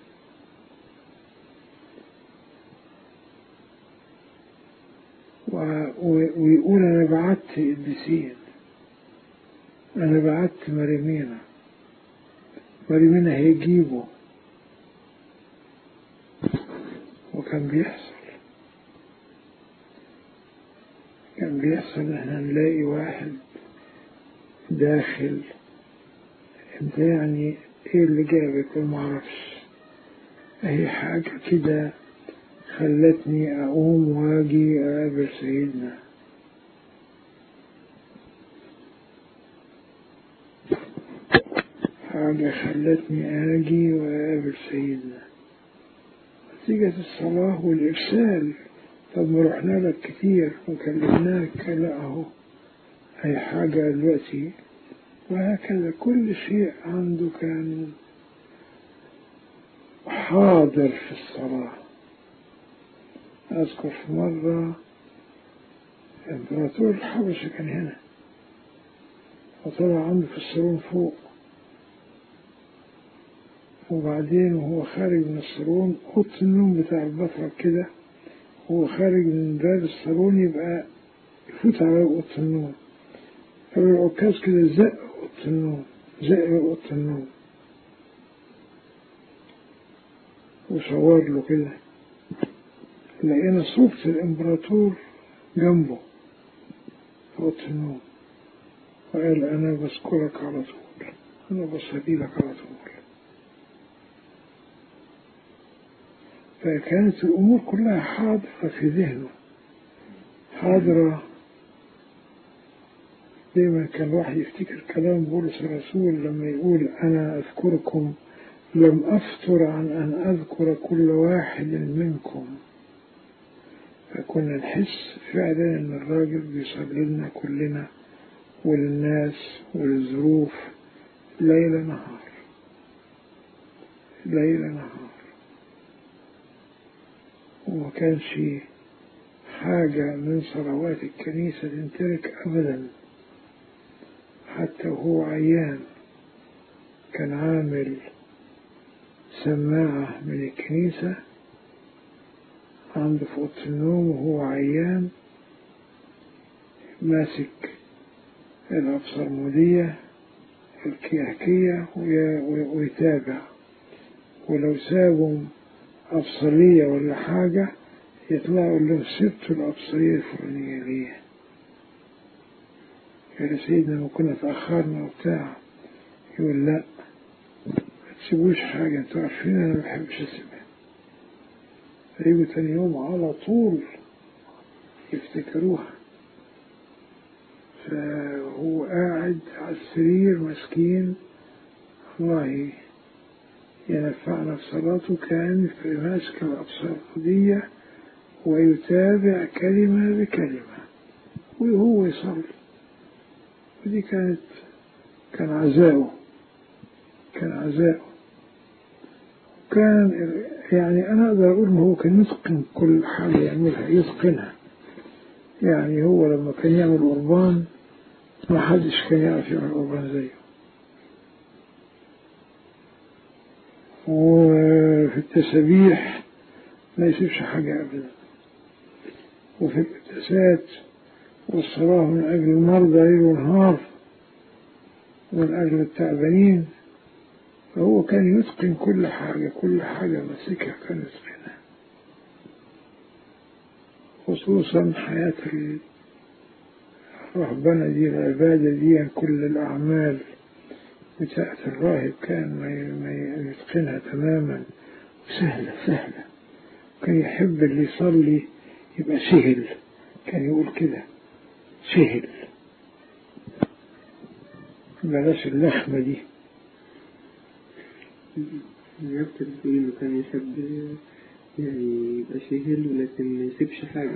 ويقول أنا بعت قديسين، أنا بعت مريمينا هيجيبوا. وكان بيحصل احنا نلاقي واحد داخل، انت يعني ايه اللي جابك؟ ومعرفش، اي حاجة كده خلتني اقوم واجي اقابل سيدنا. حاجة خلتني آجي وأقابل سيدنا، نتيجة الصلاة والإرسال. طب ما رحنا لك كتير وكلمناك، لا أهو أي حاجة دلوقتي. وهكذا كل شيء عنده كان حاضر في الصلاة. أذكر في مرة إمبراطور الحبشة كان هنا، وطلع عنده في الصالون فوق، وبعدين وهو خارج من الصالون أوضة النوم بتاع البطرة كده، وهو خارج من باب الصالون يبقى يفوت على أوضة النوم، فالعكاز كده زق أوضة النوم، زق أوضة النوم، وصور له كده. لقينا صورة الإمبراطور جنبه في أوضة النوم، وقال أنا بذكرك على طول، أنا بصلي لك على طول. فكانت الأمور كلها حاضرة في ذهنه، حاضرة. دايما كان الواحد يفتكر كلام بولس الرسول لما يقول أنا أذكركم لم أفتر عن أن أذكر كل واحد منكم. فكنا نحس فعلا أن الراجل بيصلي لنا كلنا وللناس وللظروف ليل نهار ليل نهار. وما كانش حاجة من صلوات الكنيسة تنترك أبدا. حتى وهو عيان كان عامل سماعة من الكنيسة عنده في أوضة النوم، وهو عيان ماسك الأبصرمودية الكيهكية ويتابع، ولو سابوا أبصرية ولا حاجة يطلع يقول لهم سبتوا الأبصرية الفلانية ليه؟ يا سيدنا ما كنا تأخرنا وبتاع، يقول لا ما تسيبوش حاجة، انتوا عارفين أنا ما بحبش أسيبها. فيجوا تاني يوم على طول يفتكروها. فهو قاعد على السرير مسكين، الله ينفعنا في صلاته، كان في ماسك الأبصرية ويتابع كلمة بكلمة وهو يصلي. ودي كان عزاؤه، كان يعني أنا أقدر أقول إنه هو كان يتقن كل حاجة يعملها، يتقنها. يعني هو لما كان يعمل قربان ما حدش كان يعرف يعمل قربان زيه. وفي التسبيح ما يسيبش حاجة أبدا، وفي القداسات والصلاة من أجل المرضى ليل ونهار ومن أجل التعبانين. فهو كان يتقن كل حاجة مسكها كان يتقنها، خصوصا حياة الرهبنة دي، العبادة دي، كل الأعمال بتاعت الراهب كان ما يتقنها تماما، سهلة. كان يحب اللي يصلي يبقى سهل، كان يقول كده سهل، بلاش اللخمة دي. يبقى إنه كان يحب يعني يبقى سهل ولكن ما يسيبش حاجة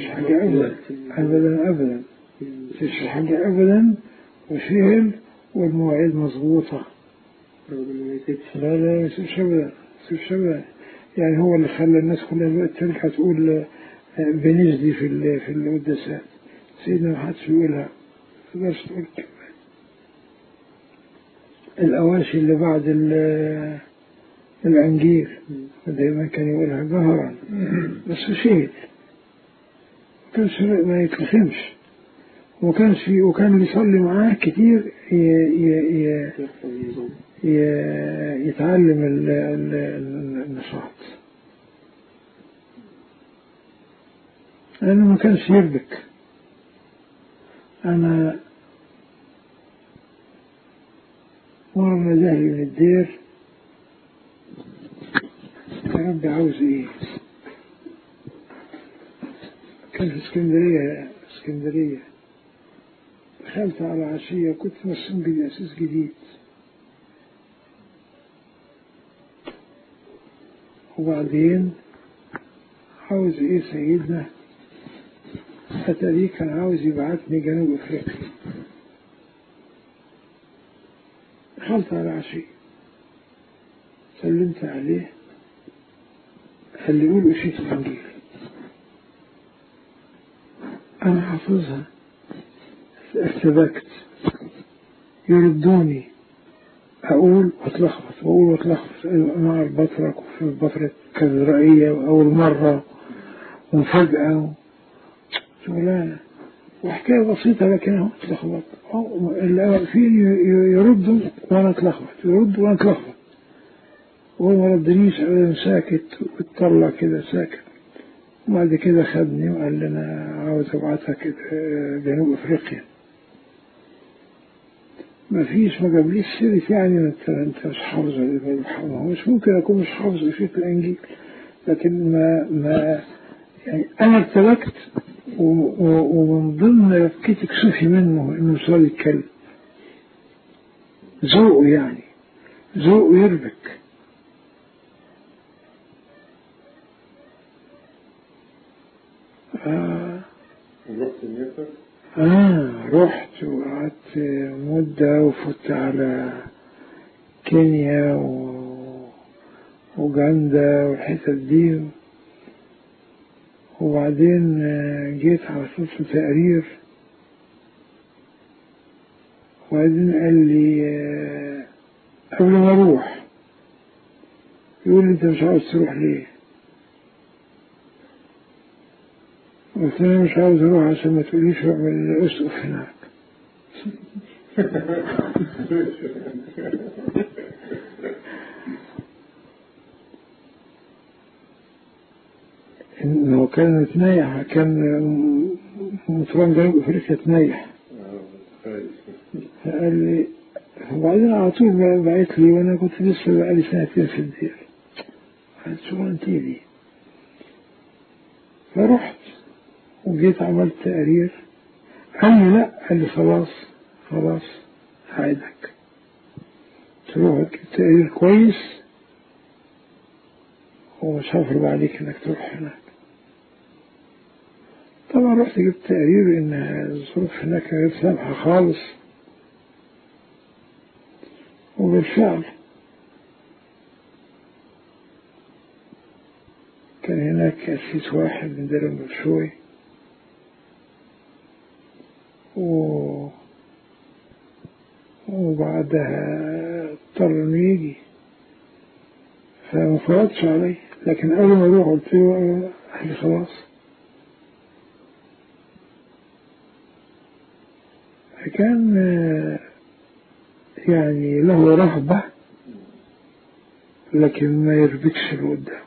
أبدا مفيش حاجة أبدا، وسهل والمواعيد مظبوطة. لا ما يسيبش أبدا. يعني هو اللي خلى الناس كلها دلوقتي ترجع تقول بنجدي في القداسات، سيدنا ما حدش يقولها، ما تقدرش تقول كده. الأواشي اللي بعد الأنجيل دايما كان يقولها جهرا، بس سهل، ما يتلخمش. وكان يصلي معاه كتير يتعلم النشاط، لأنه ما كانش يربك. أنا مرة نزاهي من الدير، يا ربي عاوز ايه، كان في اسكندرية. دخلت على عشية، كنت مرسوم أساس جديد، وبعدين عاوز ايه سيدنا؟ أتاريه كان عاوز يبعتني جنوب أفريقيا. دخلت على عشية سلمت عليه، قال لي قول أشية الإنجيل. أنا حافظها، ارتبكت، يردوني أقول وأتلخبط وأقول وأتلخبط مع البطرك وفي البطرة كذرائية أول مرة ومفاجأة شغلانة وحكاية بسيطة لكن اتلخبط. اللي واقفين يردوا وأنا اتلخبط، يردوا وأنا اتلخبط، وهو ما ردنيش أبدا، ساكت واتطلع كده ساكت. وبعد كده خدني وقال لي أنا عاوز أبعتك جنوب أفريقيا. ما فيش، ما جابليش سيرة يعني أنت مش حافظ، مش ممكن أكون مش حافظ في الإنجيل، لكن ما يعني أنا ارتبكت، ومن ضمن ربكتي كسوفي منه إنه صار يتكلم، ذوقه يعني ذوقه يربك. رحت وقعدت مدة وفت على كينيا وأوغندا والحتت دي، وبعدين جيت على صوت تقرير، وبعدين قال لي قبل ما أروح يقول لي أنت مش عاوز تروح ليه؟ قلت له مش عاوز أروح عشان ما تقوليش اعمل أسقف هناك. إنه كان تنيح، كان مطران جنوب أفريقيا تنيح. فقال لي، وبعدين على طول بعت لي، وأنا كنت لسه بقالي سنتين في الدير، قالت شغلانتي دي. فرحت وجيت عملت تقرير، قال لي لا، قال لي خلاص هعيدك تروح تقرير كويس ومش هفرض عليك انك تروح هناك. طبعا رحت جبت تقرير ان الظروف هناك غير سامحة خالص، وبالفعل كان هناك أسيس واحد من دير المرشوي وبعدها اضطر انه يجي، فما فرضش علي. لكن قبل ما اروح قلت له اهلي خلاص. فكان يعني له رهبة لكن ما يربكش اللي قدامه،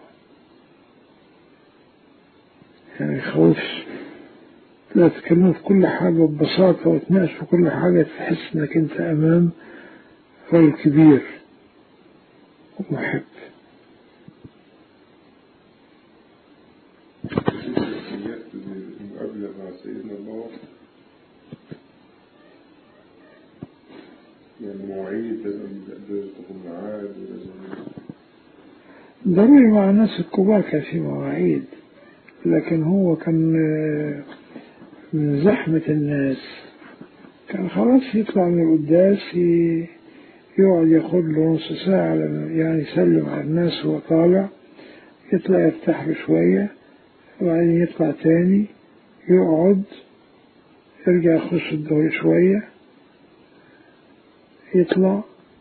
يعني يخوفش، لا تتكلم في كل حاجة ببساطة وتناقش في كل حاجة، تحس انك انت امام راجل كبير ومحب. المقابلة مع سيدنا الله يعني مواعيد لازم تكون معاد، ضروري مع الناس الكبار كان في مواعيد، لكن هو كان من زحمة الناس كان خلاص يطلع من القداس يقعد ياخد له نص ساعة يعني يسلم على الناس وهو طالع، يطلع يرتاح له شوية، وبعدين يطلع تاني يقعد، يرجع يخش الدور شوية، يطلع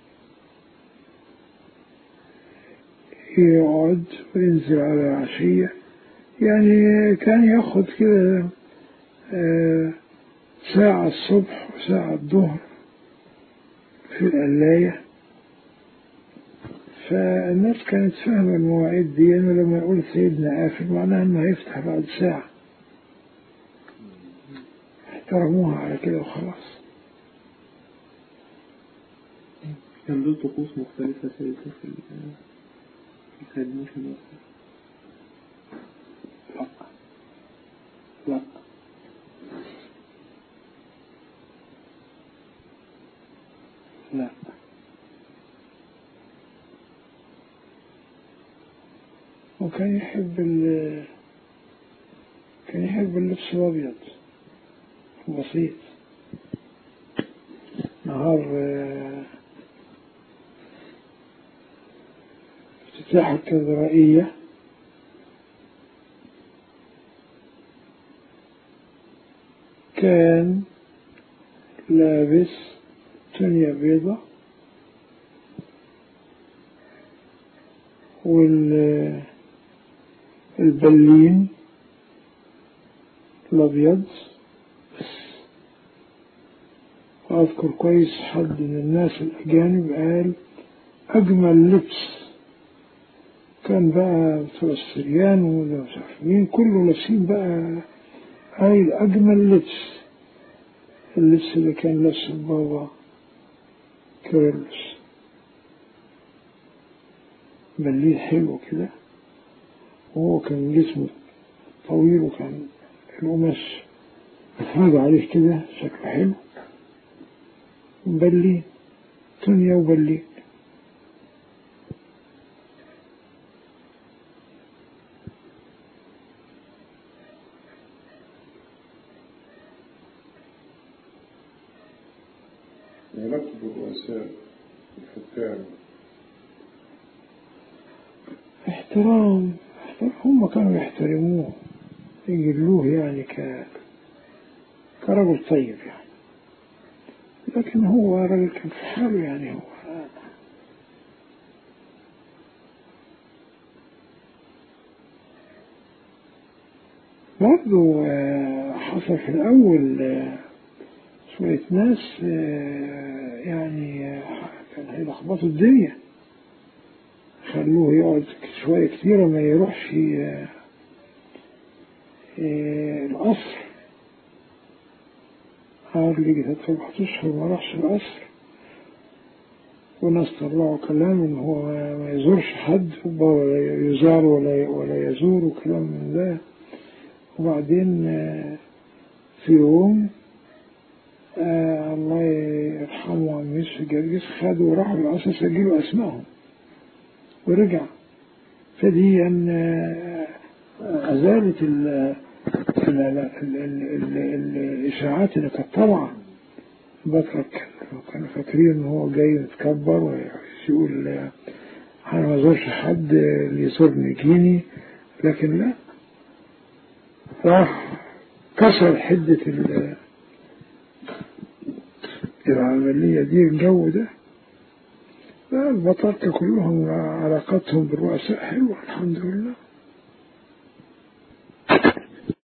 يقعد وينزل على العشية. يعني كان ياخد كده ساعة الصبح وساعة الظهر في القلاية. فالناس كانت فاهمة المواعيد دي، إنه لما يقول سيدنا قافل معناها إنه هيفتح بعد ساعة، احترموها على كده وخلاص. كان له طقوس مختلفة في الخدمة في مصر؟ لا لا وكان يحب كان يحب اللبس الأبيض بسيط. نهار افتتاح الكاتدرائية كان لابس تونيا بيضة والبلين الأبيض بس. وأذكر كويس حد من الناس الأجانب قال أجمل لبس. كان بقى بتوع السريان والمسافرين كله لابسين بقى هاي أجمل لبس، اللبس اللي كان لابسه البابا كيرلس، بليه حلو كده، وهو كان جسمه طويل وكان القماش مفروض عليه كده شكله حلو، بليه تونيا وبليه. علاقته بالرؤساء الحكام احترام، هم كانوا يحترموه يجلوه يعني كرجل طيب يعني، لكن هو راجل كان في حاله يعني. هو برضه حصل في الأول شوية ناس يعني كان هيلخبطوا الدنيا، خلوه يقعد شوية كتيرة ما يروحش القصر. لقي 3 أشهر ما راحش القصر، وناس طلعوا كلام إن هو ما يزورش حد ولا يزار ولا يزور وكلام من ده. وبعدين في يوم الله يرحمه عم يوسف جرجس خدوا وراحوا القصر سجلوا أسمائهم ورجع. فدي أن أزالت الإشاعات اللي كانت طالعة. بطرك كانوا فاكرين إن هو جاي يتكبر ويقول أنا ما زورش حد اللي يزورني يجيني، لكن لا، راح كسر حدة العملية دي الجو ده. البطاركة كلهم علاقتهم بالرؤساء حلوة الحمد لله.